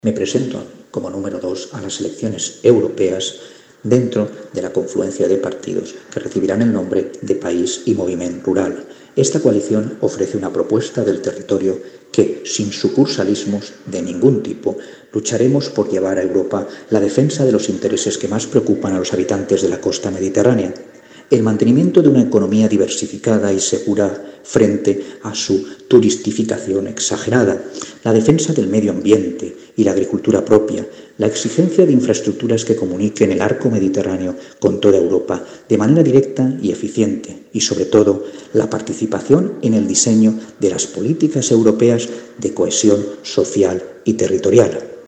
Me presento como número 2 a las elecciones europeas dentro de la confluencia de partidos que recibirán el nombre de País y Moviment Rural. Esta coalición ofrece una propuesta del territorio que, sin sucursalismos de ningún tipo, lucharemos por llevar a Europa la defensa de los intereses que más preocupan a los habitantes de la costa mediterránea. El mantenimiento de una economía diversificada y segura frente a su turistificación exagerada, la defensa del medio ambiente y la agricultura propia, la exigencia de infraestructuras que comuniquen el arco mediterráneo con toda Europa de manera directa y eficiente y, sobre todo, la participación en el diseño de las políticas europeas de cohesión social y territorial.